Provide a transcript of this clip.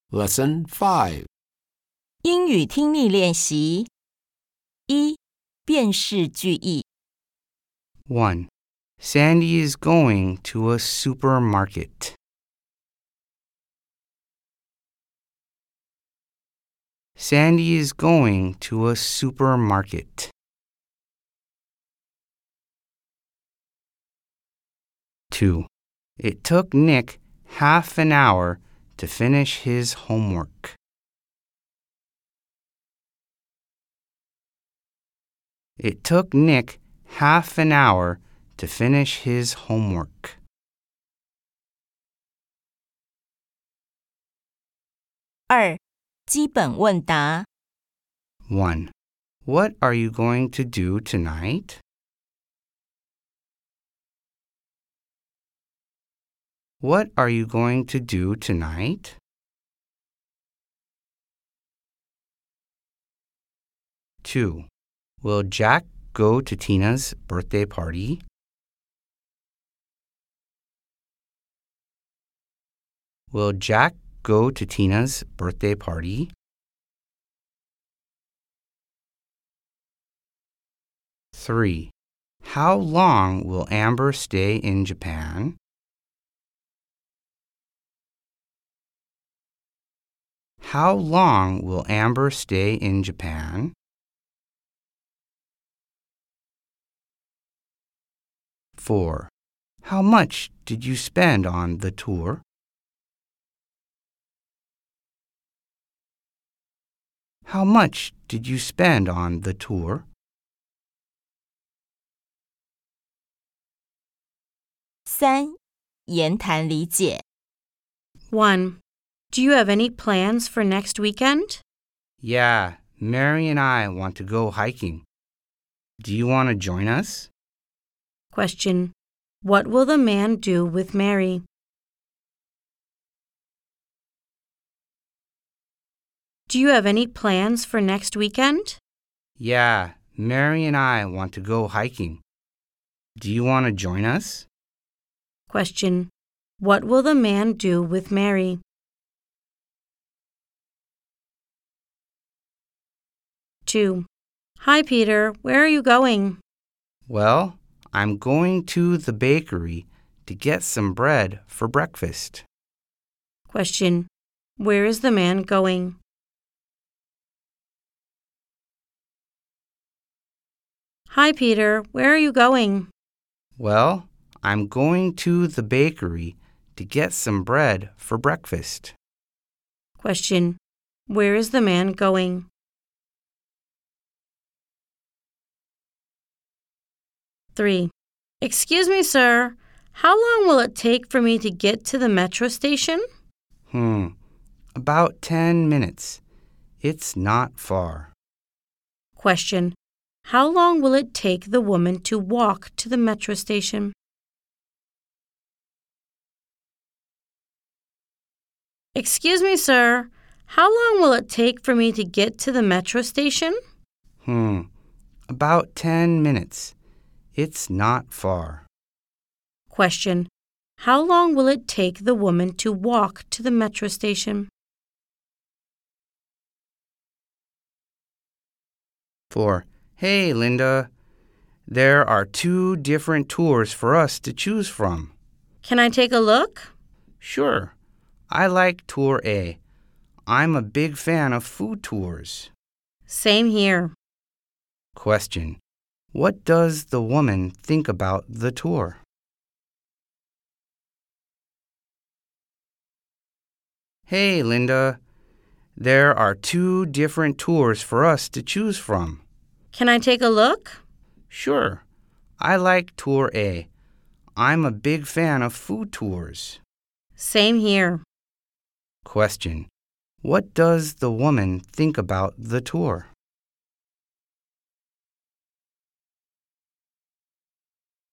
Lesson 5. 英语听力练习1. 辨识句意 1. Sandy is going to a supermarket. Sandy is going to a supermarket. 2. It took Nick half an hour to finish his homework. It took Nick half an hour to finish his homework. 2. 基本问答 1. What are you going to do tonight? What are you going to do tonight? 2. Will Jack go to Tina's birthday party? Will Jack go to Tina's birthday party? 3. How long will Amber stay in Japan? How long will Amber stay in Japan? 4. How much did you spend on the tour? How much did you spend on the tour? 3. 言谈理解 1. Do you have any plans for next weekend? Yeah, Mary and I want to go hiking. Do you want to join us? Question. What will the man do with Mary? Do you have any plans for next weekend? Yeah, Mary and I want to go hiking. Do you want to join us? Question. What will the man do with Mary? 2. Hi, Peter. Where are you going? Well, I'm going to the bakery to get some bread for breakfast. Question. Where is the man going? Hi, Peter. Where are you going? Well, I'm going to the bakery to get some bread for breakfast. Question. Where is the man going? 3. Excuse me, sir. How long will it take for me to get to the metro station? About 10 minutes. It's not far. Question. How long will it take the woman to walk to the metro station? Excuse me, sir. How long will it take for me to get to the metro station? About 10 minutes. It's not far. Question. How long will it take the woman to walk to the metro station? 4. Hey, Linda. There are 2 different tours for us to choose from. Can I take a look? Sure. I like Tour A. I'm a big fan of food tours. Same here. Question. What does the woman think about the tour? Hey, Linda. There are 2 different tours for us to choose from. Can I take a look? Sure. I like Tour A. I'm a big fan of food tours. Same here. Question. What does the woman think about the tour?